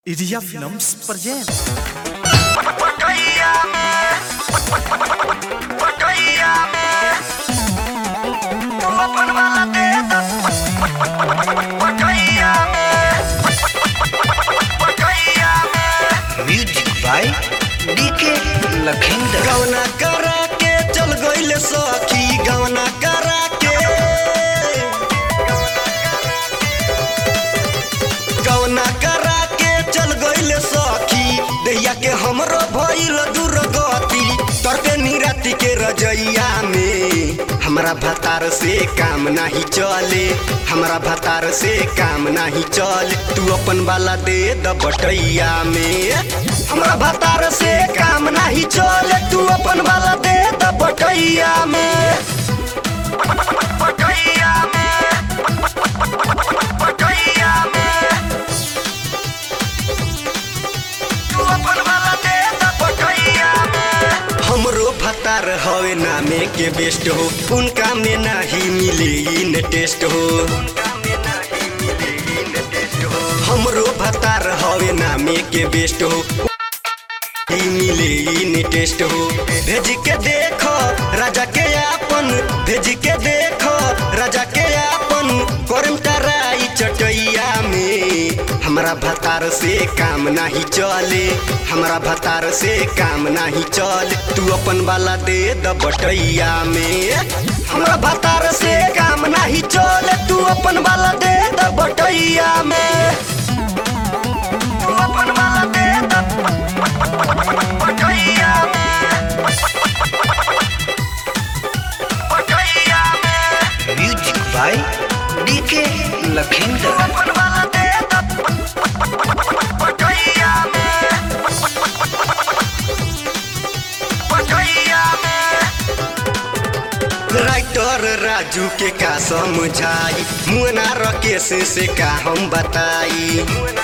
Iria Films present. Music by DK Lakhindar. गवना करा के चल गइले सखी, गवना करा के गवना करा के चल गइले सखी, दैया के हमरो भइल दुर्गति। तरते निराति के रजैया में हमरा भतार से काम नहीं चले, हमरा भतार से काम नहीं चले। तू अपन वाला दे द बटैया में, हमरा भतार से काम नहीं चले। तू अपन वाला दे द बटैया में, बटैया में, बटैया में। तू अपन वाला दे द बटैया में। हमरो भतार हवे नामे के बेस्ट हो, उनका में नहीं मिले इन टेस्ट हो। हमरो भतार हवे नामे के बेस्ट हो, मिले इन टेस्ट हो। भेज के देखो राजा के आपन, भेज के देखो राजा के आपन। करम तराई चटैया में हमरा भतार से काम नहीं चले, हमरा भतार से काम नहीं चले। तू अपन वाला दे द बटैया में, हमरा भतार से काम नहीं चले। तू अपन वाला दे द बटैया में, तू अपन वाला दे द बटैया में, बटैया में। Music by DK Lakhindar. अपन वाला दे द बटैया में, बटैया में। राइटर राजू के का समझाई, मुना रकेश से का हम बताई।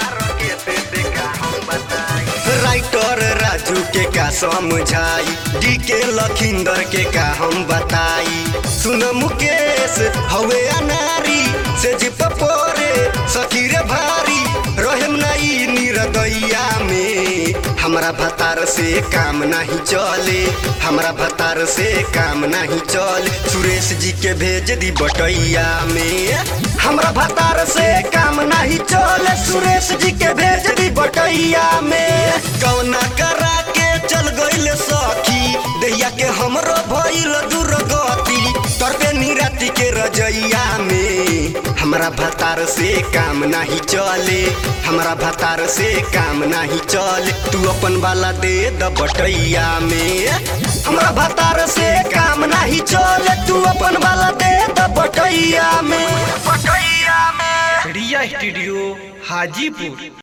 राइटर राजू के का समझाई, डीके लखिंदर के का हम बताई। सुन मुकेश हवे अनारी से जी पपोरे सखी रे भारी। रहेम नहीं निरदैया में हमरा भतार से काम नहीं चले, हमरा भतार से काम नहीं चले। सुरेश जी के भेज दी बटैया में, हमरा भतार से काम नहीं चले। सुरेश जी के भेज दी बटैया में। कौना करा के चल गइले सखी, दैया के हमरो भइल दुर्गति। तरते निराति के रजैया में हमरा भतार से काम नहीं चले, हमरा भतार से काम नहीं चले। तू अपन वाला दे द बटैया में, हमरा भतार से काम नहीं चले। तू अपन वाला दे द बटैया में, बटैया में। रिया स्टूडियो हाजीपुर।